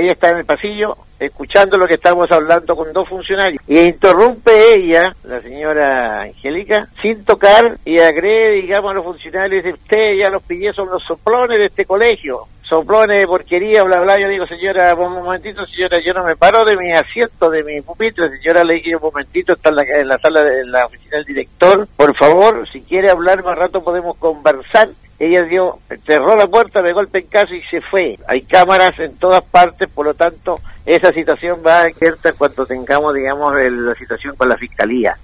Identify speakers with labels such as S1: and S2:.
S1: ella está en el pasillo escuchando lo que estamos hablando con dos funcionarios y interrumpe ella, la señora Angélica, sin tocar, y agrede, digamos, a los funcionarios, dice: usted ya los pillé, son los soplones de este colegio, soplones de porquería, bla bla. Yo digo: señora, un momentito, señora, yo no me paro de mi asiento, de mi pupitre. Señora, le dije: un momentito, está en la sala de la oficina del director, por favor, si quiere hablar más rato podemos conversar. Ella cerró la puerta de golpe en casa y se fue. Hay cámaras en todas partes, por lo tanto, esa situación va a abierta cuando tengamos, digamos, la situación con la fiscalía.